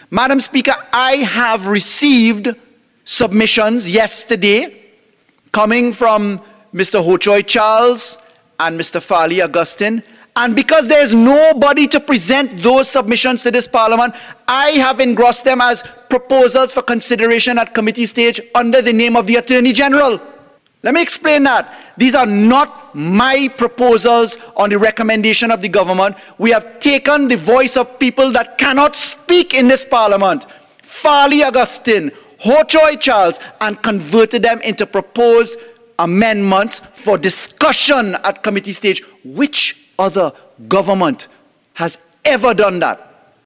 Madam Speaker, I have received submissions yesterday coming from Mr. Ho Choi Charles and Mr. Farley Augustine, and because there is nobody to present those submissions to this Parliament, I have engrossed them as proposals for consideration at committee stage under the name of the Attorney General. Let me explain that. These are not my proposals on the recommendation of the government. We have taken the voice of people that cannot speak in this Parliament, Farley Augustine, Ho Choi Charles, and converted them into proposed amendments for discussion at committee stage. Which other government has ever done that?